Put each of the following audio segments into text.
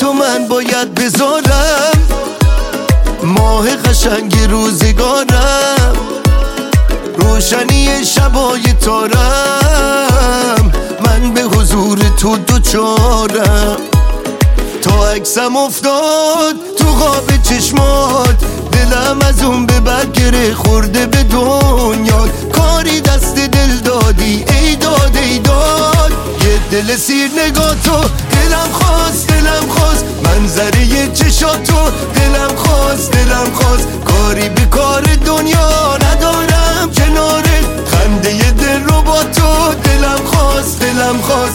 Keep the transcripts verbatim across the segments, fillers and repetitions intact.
تو من باید بذارم ماه قشنگ روزگارم، روشنی شبای تارم، من به حضور تو دوچارم. تا عکسم افتاد تو خواب چشمات، دلم از اون به بعد گره خورده به دنیا. کاری دست دل دادی ای داد ای داد، یه دل سیر نگاه تو دلم خواست دلم خواست، منظره چشاتو دلم خواست دلم خواست. کاری به کار دنیا ندارم کنارت، خنده ی دل رو با تو دلم خواست دلم خواست.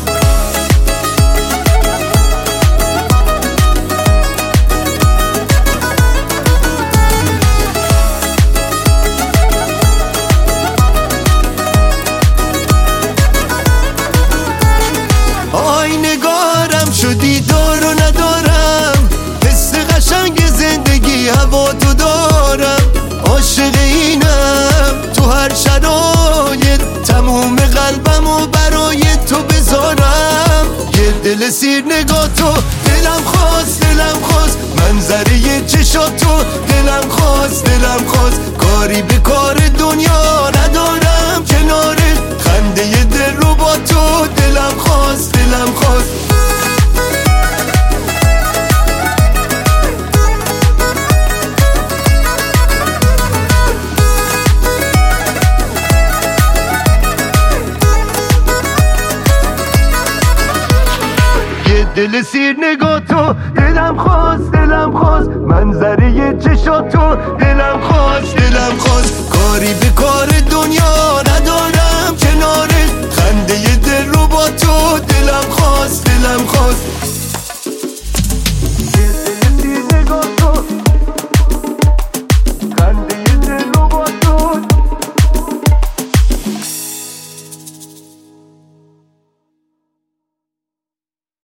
نگارم شدی دار و ندارم، حس قشنگ زندگی هوا تو دارم. عاشق اینم تو هر شرایط، تموم قلبم و برای تو بذارم. یه دل سیر نگاه تو دلم خواست دلم خواست، منظره چشاتو دلم خواست دلم خواست. کاری به کار دنیا ندارم کنارت، خنده ی دل رو با تو دلم خواست دلم خواست. دل سیر نگاه تو دلم خواست دلم خواست، منظره ی چشاتو دلم خواست دلم خواست. کاری به کار دنیا ندارم کنارت، خنده ی دل رو با تو دلم خواست دلم خواست.